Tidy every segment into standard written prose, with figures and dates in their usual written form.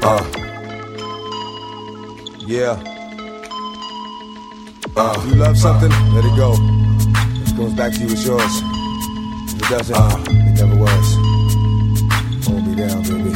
Yeah. If you love something, let it go. If it comes back to you, it's yours. If it doesn't, it never was. Hold me down, baby.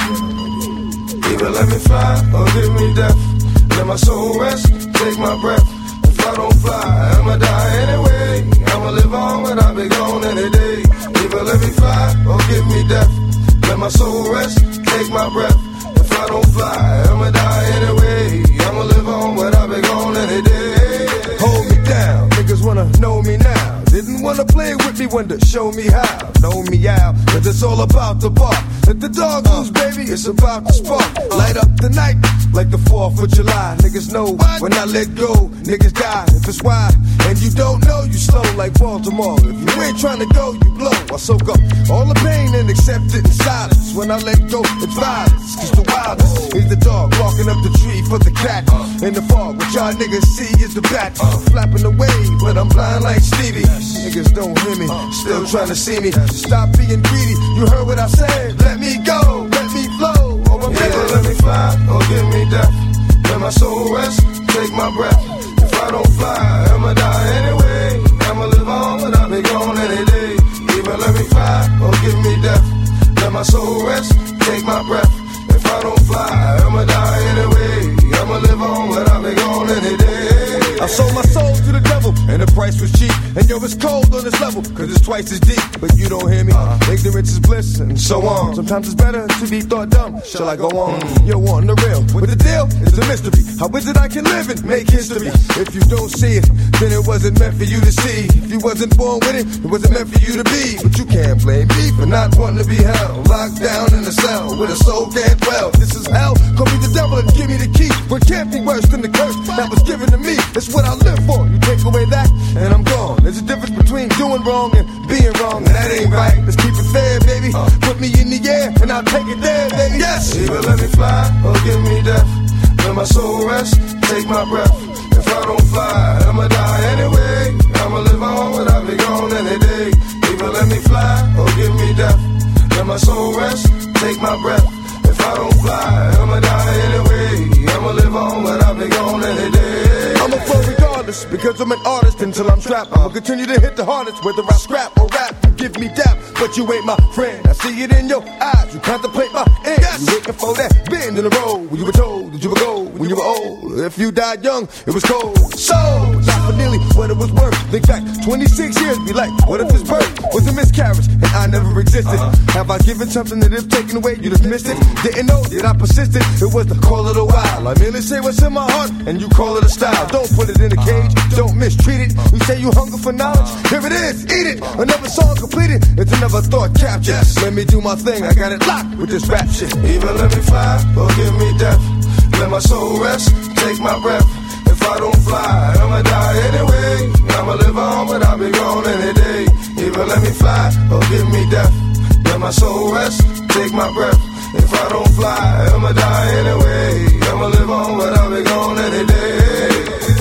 Either let me fly or give me death. Let my soul rest, take my breath. If I don't fly, I'ma die anyway. I'ma live on, but I'll be gone any day. Either let me fly or give me death. Let my soul rest, take my breath. If I don't fly, I'ma die anyway. I'ma live on, but I'll be gone any day. Hold me down, niggas wanna know me now. Didn't wanna play with me, wanted to show me how. Know me out, cause it's all about the bar. Let the dog loose, baby, it's about to spark. Light up the night, like the 4th of July. Niggas know when I let go, niggas die. If it's why, and you don't know, you slow like Baltimore. If you ain't trying to go, you blow. I soak up all the pain and accept it in silence. When I let go, it's violence. Cause the wildest is the dog walking up the tree for the cat. In the fog, what y'all niggas see is the bat. Flapping away, but I'm blind like Stevie. Niggas don't hear me, still trying to see me. Stop being greedy, you heard what I said. Let me go, let me flow. Either let me fly or give me death. Let my soul rest, take my breath. If I don't fly, I'ma die anyway. I'ma live on, but I'll be gone any day. Either let me fly or give me death. Let my soul rest, take my breath. If I don't fly, I'ma die anyway. I'ma live on, but I'll be gone any day. I sold my soul to the devil, and the price was cheap. And yo, it's cold on this level, cause it's twice as deep. But you don't hear me, ignorance is bliss, and so on. Sometimes it's better to be thought dumb. Shall I go on? Yo, on the real, with the deal, it's a mystery. How is it I can live and make history? If you don't see it, then it wasn't meant for you to see. If you wasn't born with it, it wasn't meant for you to be. But you can't blame me for not wanting to be held. Locked down in a cell, with a soul can't dwell. This is hell, call me the devil and give me the key. What can't be worse than the curse that was given to me? It's what I live for. You take away that, and I'm gone. There's a difference between doing wrong and being wrong, and that ain't right. Let's keep it fair, baby. Put me in the air, and I'll take it there, baby. Yes. Either let me fly or give me death. Let my soul rest, take my breath. If I don't fly, I'ma die anyway. I'ma live on, but I'll be gone any day. Either let me fly or give me death. Let my soul rest, take my breath. If I don't fly, I'ma die anyway. I'ma live on, but I'll be gone any day. I'ma flow regardless, because I'm an artist until I'm trapped. I'ma continue to hit the hardest, whether I scrap or rap. You give me dap, but you ain't my friend. I see it in your eyes, you contemplate my end. Yes. You waiting for that bend in the road when you were told that you would go when you were old. If you died young, it was cold. So, not for nearly what it was worth. Think back 26 years, be like, what if his birth was a miscarriage and I never existed? Have I given something that if taken away, you'd have missed it? Didn't know that I persisted, it was the call of the wild. I merely say what's in my heart, and you call it a style. Don't put it in a cage, don't mistreat it. You say you hunger for knowledge, here it is, eat it. Another song completed, it's another thought captured. Yes. Let me do my thing, I got it locked with this rap shit. Either let me fly or give me death. Let my soul rest, take my breath. If I don't fly, I'ma die anyway. I'ma live on, but I'll be gone any day. Either let me fly or give me death. Let my soul rest, take my breath. If I don't fly, I'ma die anyway. I'ma live on, but I'll be gone any day.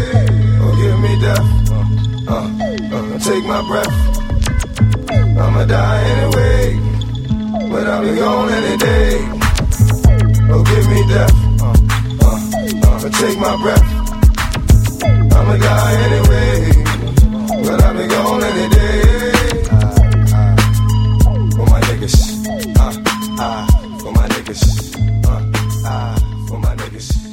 Or give me death. Take my breath. I'ma die anyway, but I'll be gone any day. Oh, give me death. Take my breath. I'ma die anyway, but I'll be gone any day. For my niggas, for my niggas, for my niggas.